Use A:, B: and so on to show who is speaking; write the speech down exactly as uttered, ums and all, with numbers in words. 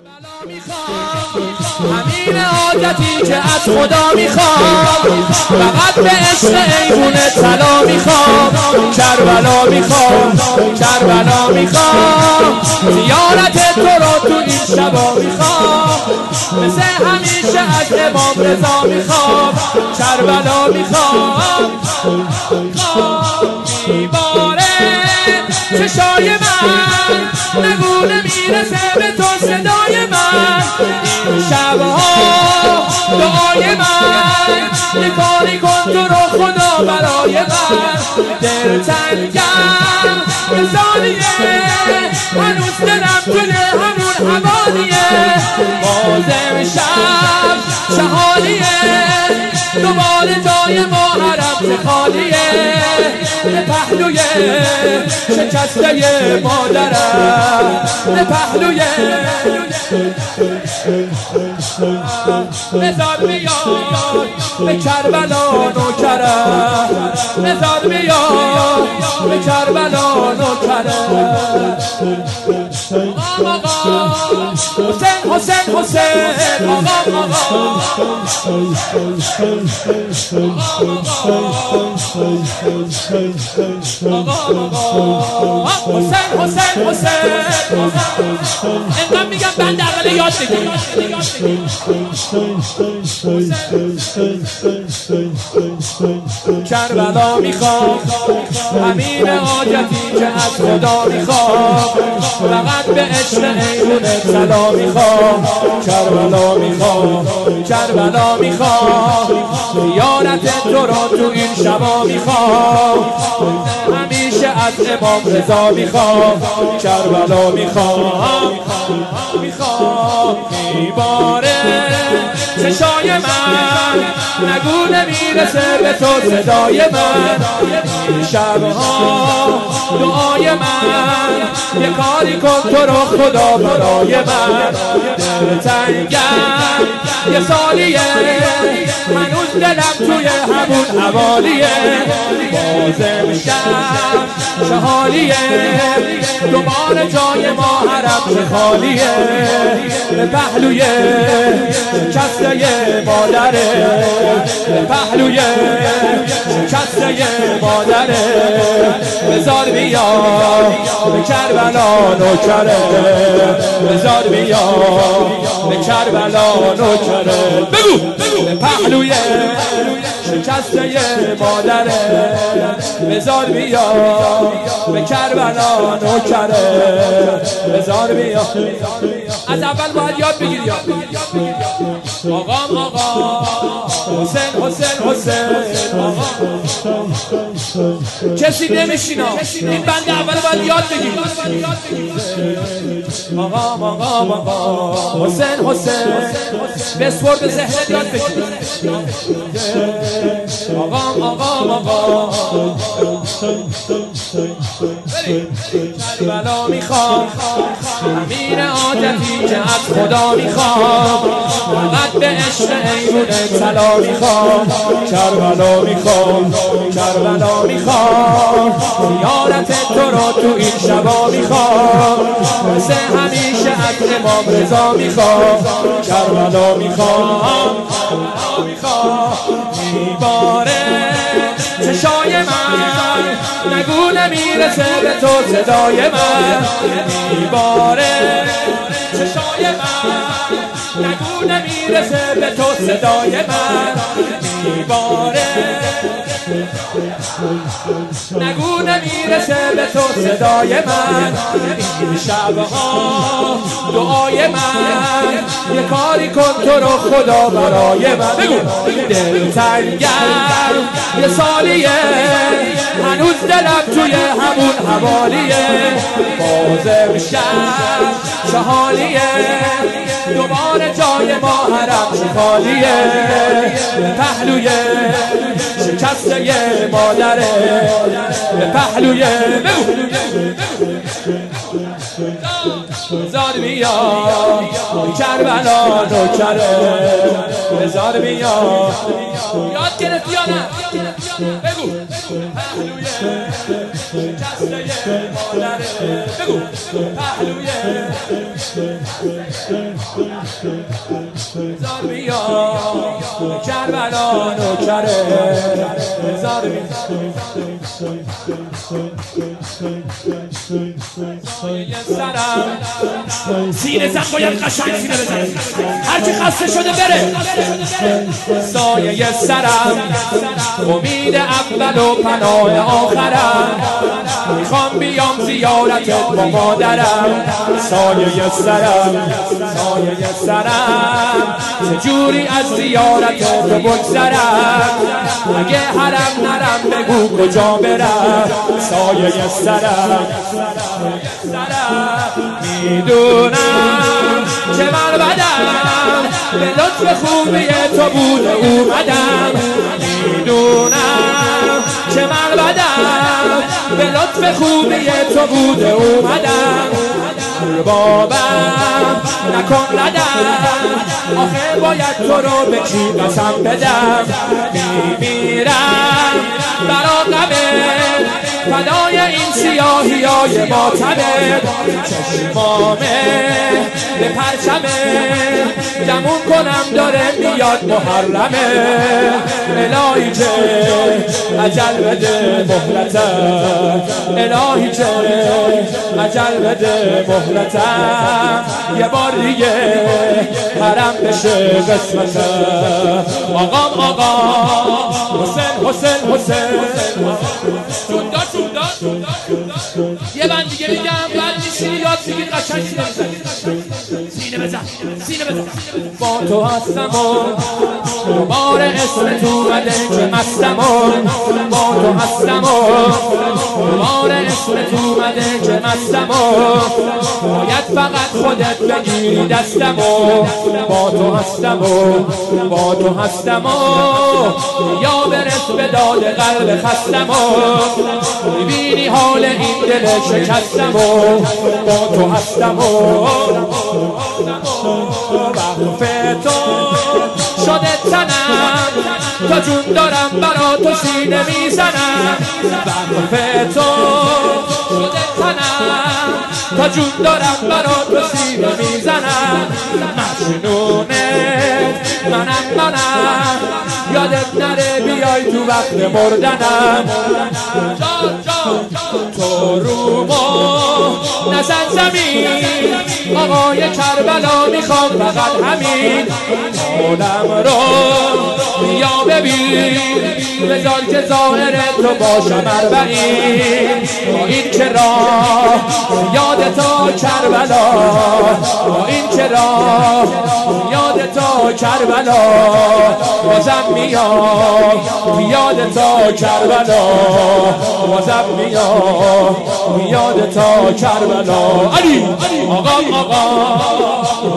A: همین عادتی که از خدا میخوام، فقط به عشق ایوون طلا میخوام. کربلا میخوام، کربلا میخوام، زیارت تو را تو این شبا میخوام. مثل همیشه از امام رضا میخوام. کربلا میخوام، میباره چشای من، نگونه میرسه به تو صدای من. این شبها دعای من، یه کاری کن تو رو خدا برای من. دل تنگم یه ثانیه، هنوز دلم توی همون حوالیه. بازم شب شهالیه، دوباره جای ما حرم چه خالیه. به پهلوی شکسته مادرم، به پهلوی بذار بیاد به کربلا نوکرم. بذار بیاد به کربلا نوکرم. آقا آقا حسین حسین حسین، آقا آقا حسین حسین حسین. اینقدر میگم بند اول یاد بگیر. کربلا میخوام، همین حاجتی که از خدا میخوام. فقط به عشق ایوون طلا میخوام. کربلا میخوام، کربلا میخوام، زیارت تو را تو این شبا میخوام. همیشه از امام رضا میخوام. کربلا میخوام، میخوام، میباره چشای من، نگو نمیرسه به تو صدای من. این شبها دعای من، یه کاری کن تو رو خدا برای من. دل تنگم یه سالیه، هنوز دلم توی همون حوالیه. بازم شب شهالیه، دوباره جای ما حرم چه خالیه. به پهلوی شکسته مادره، به پهلوی شکسته مادره. بذار بیاد به کربلا نوکره، بذار بیاد به کربلا نوکره. بگو به پهلوی شکسته مادره. بذار بیاد به کربلا نوکره، بذار بیاد. از اول باید یاد بگیری. یاد آقام آقا حسین حسین حسین. آقا کسی نمیشینا، این بند اول باید یاد بگیری. آقام آقام آقا حسین حسین، به سورد ذهنت یاد بگیری. آقام آقام آقا کربلا میخوام، همین عادتی که از خدا میخوام. فقط به عشق ایوون طلا میخوام. کربلا میخوام، کربلا میخوام، زیارت تو را تو این شبا میخوام. مثل همیشه از امام رضا میخوام. کربلا میخوام، میخوام، میباره چشای من، نگو نمیرسه به تو صدای من. میباره چشای من، نگو نمیرسه به تو صدای من. میباره نگو نمیرسه به تو صدای من. این شبها دعای من، یه کاری کن تو رو خدا برای من. بگو دل تنگم یه سالیه، هنوز دلم توی همون حوالیه. بازم شب شهالیه، دوباره جای ما حرم چه خالیه. پهلوی شکسته مادره، به پهلوی بزار بیاد کربلا نوکره بذار بیاد. یاد گرفت یا نه؟ بگو پهلوی شکسته مادره. بگو پهلوی بذار بیاد کربلا نوکره بذار بیاد. سینه زن باید قشنگ سینه بزن، هرچی خسته شده بره. سایه سرم امید اول و پناه آخرم، میخوام بیام زیارتت با مادرم. سایه سرم سایه سرم چجوری از زیارتت بگذرم، اگه حرم نرم بگو کجا برم. سایه سرم میدونم چه من بدم، به لطف خوبی تو بود اومدم. میدونم چه من بدم، به لطف خوبی تو بود اومدم. بابم نکن ندم، آخه باید تو رو به کی قسم بدم. میمیرم برا غمت، فدای این سیاهی های ماتمت. چشمامه به پرچمه گمون کنم داره میاد محرمه. الهی که عجل بده مهلتم، الهی که عجل بده مهلتم. یه بار دیگه حرم بشه قسمتم. آقام آقا حسین حسین حسین جوندا جوندا. یه بند دیگه میگم بعد میشینی یاد بگیر قشنگ سینه بزن، سینه بزن سینه بزن. با تو هستم و دوباره اسم تو اومده که مستم و با تو هستم و دوباره اسم تو اومده که مستم و باید فقط خودت بگیری دستم و با تو هستم و با تو هستم و یا برس به داد قلب خستم و میبینی حال این دل شکستم و با تو هستم و وقف تو شده تنم، تا جون دارم برا تو سینه میزنم. وقف تو شده تنم، تا جون دارم برا تو سینه میزنم. مجنونه منم منم، یادت نره بیای تو وقت مردنم. جا جا تو رومو نزن زمین، آقای کربلا میخوام فقط همین. مولم رو بیا ببین، بذار که ظاهر تو باشم اربعین. با این که راه یاد تا کربلا، با این که راه یاد تا کربلا. بازم میام یاد تا کربلا، بازم میام یاد تا کربلا. علی آقا آقا